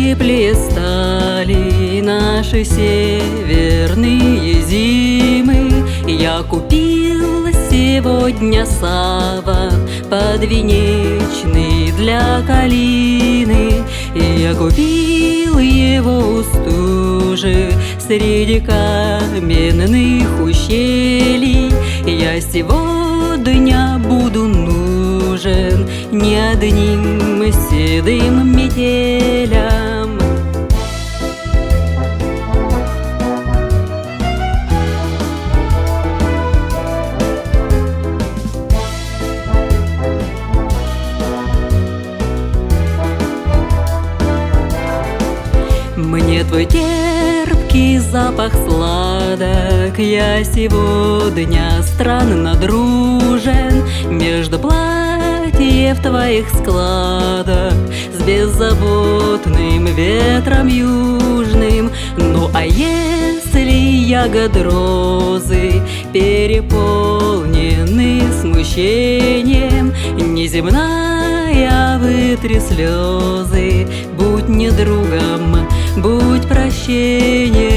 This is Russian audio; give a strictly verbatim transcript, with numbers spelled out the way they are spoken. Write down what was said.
теплее стали наши северные зимы. Я купил сегодня саван подвенечный для калины. Я купил его у стужи среди каменных ущелий. Я сегодня буду нужен не одним седым метелям. Мне твой терпкий запах сладок, я сегодня странно дружен между платьев твоих складок с беззаботным ветром южным. Ну а если ягод розы переполнены смущением, неземная, вытри слезы, будь не другом, будь прощением.